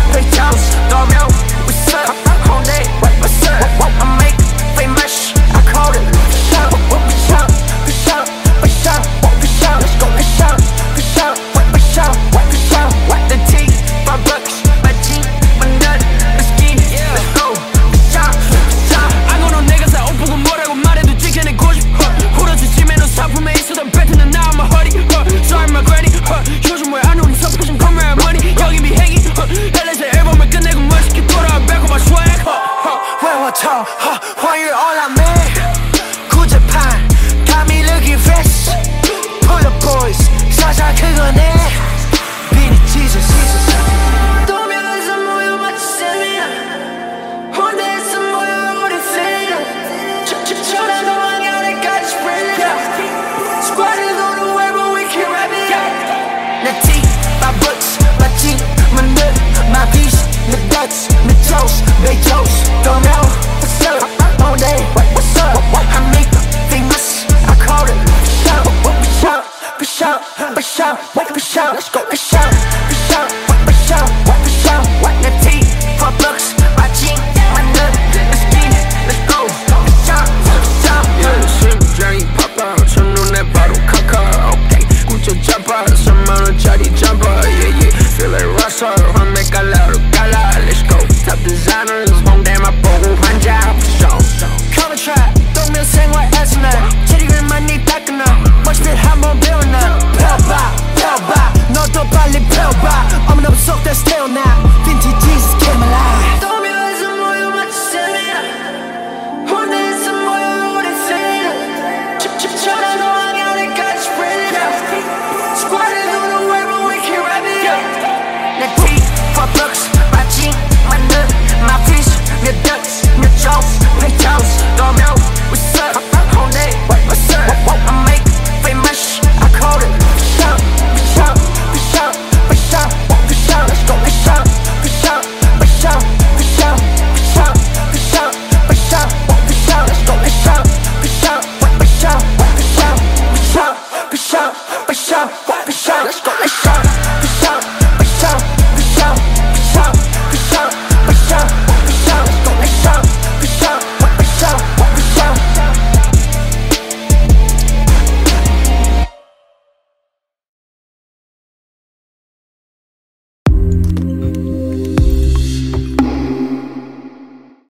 被挑多秒，What's up？红day What's up？I make famous I call it。不想不想不想不想，Let's go。不想不想不想不想，The T my bucks my G my nut。Let's get Let's go。不想不想。안 오는 내가 싸움보고 뭐라고 말해도 지켜내 고집 후려치지면 너 사품에 있었던 배트는 나 my 허리 Sorry my granny 요즘 왜 안 오니 서프신 카메라 money 여기 비행기 LA에서 앨범을 끝내고 멋있게 돌아와 back on my swag 외워쳐 화요일 all I make 구제판 감히 looking fresh Pull up boys 사사 그거네